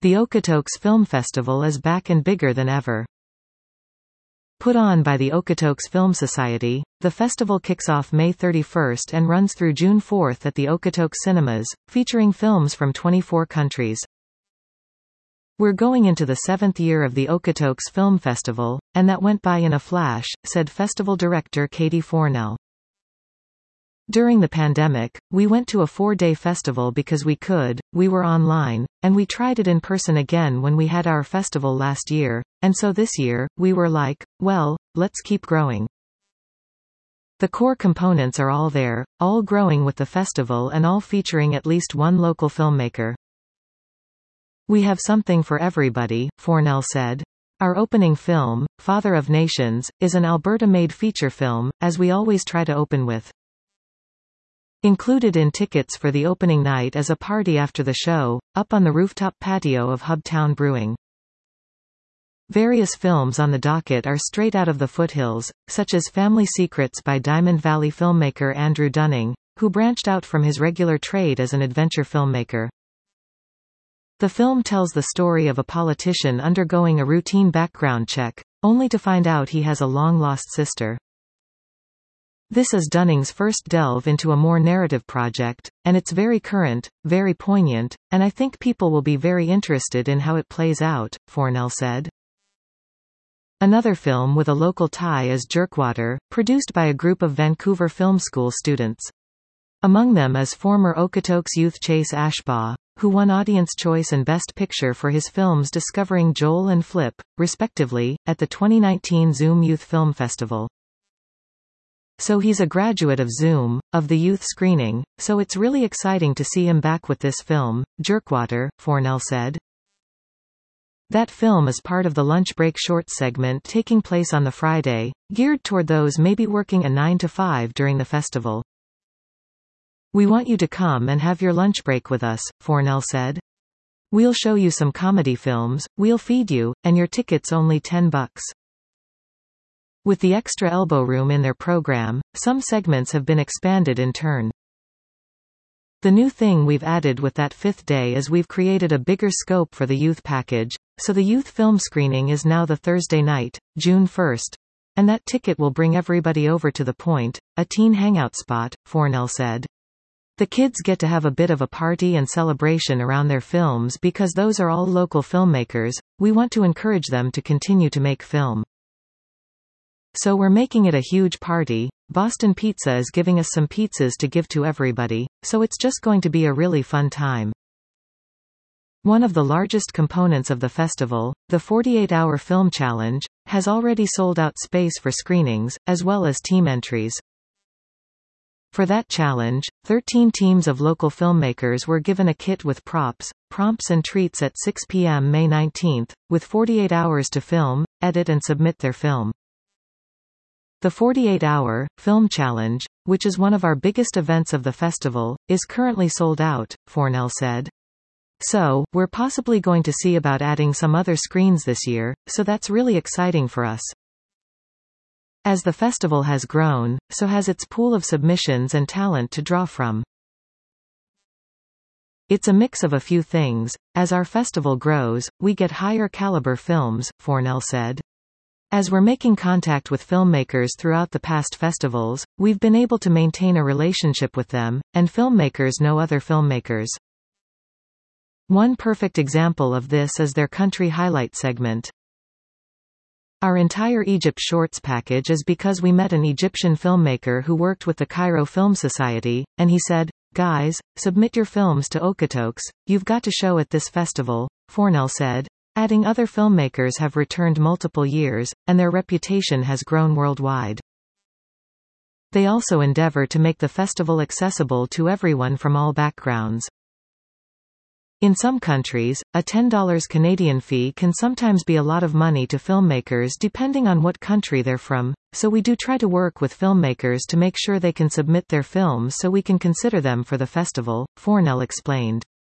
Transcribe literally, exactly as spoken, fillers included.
The Okotoks Film Festival is back and bigger than ever. Put on by the Okotoks Film Society, the festival kicks off May thirty-first and runs through June fourth at the Okotoks Cinemas, featuring films from twenty-four countries. We're going into the seventh year of the Okotoks Film Festival, and that went by in a flash, said festival director Katie Fornell. During the pandemic, we went to a four-day festival because we could, we were online, and we tried it in person again when we had our festival last year, and so this year, we were like, well, let's keep growing. The core components are all there, all growing with the festival and all featuring at least one local filmmaker. We have something for everybody, Fornell said. Our opening film, Father of Nations, is an Alberta-made feature film, as we always try to open with. Included in tickets for the opening night is a party after the show, up on the rooftop patio of Hubtown Brewing. Various films on the docket are straight out of the foothills, such as Family Secrets by Diamond Valley filmmaker Andrew Dunning, who branched out from his regular trade as an adventure filmmaker. The film tells the story of a politician undergoing a routine background check, only to find out he has a long-lost sister. This is Dunning's first delve into a more narrative project, and it's very current, very poignant, and I think people will be very interested in how it plays out, Fornell said. Another film with a local tie is Jerkwater, produced by a group of Vancouver Film School students. Among them is former Okotoks youth Chase Ashbaugh, who won Audience Choice and Best Picture for his films Discovering Joel and Flip, respectively, at the twenty nineteen Zoom Youth Film Festival. So he's a graduate of Zoom, of the youth screening, so it's really exciting to see him back with this film, Jerkwater, Fornell said. That film is part of the lunch break shorts segment taking place on the Friday, geared toward those maybe working a nine to five during the festival. We want you to come and have your lunch break with us, Fornell said. We'll show you some comedy films, we'll feed you, and your ticket's only ten bucks. With the extra elbow room in their program, some segments have been expanded in turn. The new thing we've added with that fifth day is we've created a bigger scope for the youth package, so the youth film screening is now the Thursday night, June first, and that ticket will bring everybody over to the Point, a teen hangout spot, Fornell said. The kids get to have a bit of a party and celebration around their films because those are all local filmmakers. We want to encourage them to continue to make film. So we're making it a huge party. Boston Pizza is giving us some pizzas to give to everybody, so it's just going to be a really fun time. One of the largest components of the festival, the forty-eight hour Film Challenge, has already sold out space for screenings, as well as team entries. For that challenge, thirteen teams of local filmmakers were given a kit with props, prompts and treats at six p m May nineteenth, with forty-eight hours to film, edit and submit their film. The forty-eight hour Film Challenge, which is one of our biggest events of the festival, is currently sold out, Fornell said. So, we're possibly going to see about adding some other screens this year, so that's really exciting for us. As the festival has grown, so has its pool of submissions and talent to draw from. It's a mix of a few things. As our festival grows, we get higher caliber films, Fornell said. As we're making contact with filmmakers throughout the past festivals, we've been able to maintain a relationship with them, and filmmakers know other filmmakers. One perfect example of this is their country highlight segment. Our entire Egypt Shorts package is because we met an Egyptian filmmaker who worked with the Cairo Film Society, and he said, "Guys, submit your films to Okotoks, you've got to show at this festival," Fornell said, adding other filmmakers have returned multiple years, and their reputation has grown worldwide. They also endeavor to make the festival accessible to everyone from all backgrounds. In some countries, a ten dollars Canadian fee can sometimes be a lot of money to filmmakers depending on what country they're from, so we do try to work with filmmakers to make sure they can submit their films so we can consider them for the festival, Fornell explained.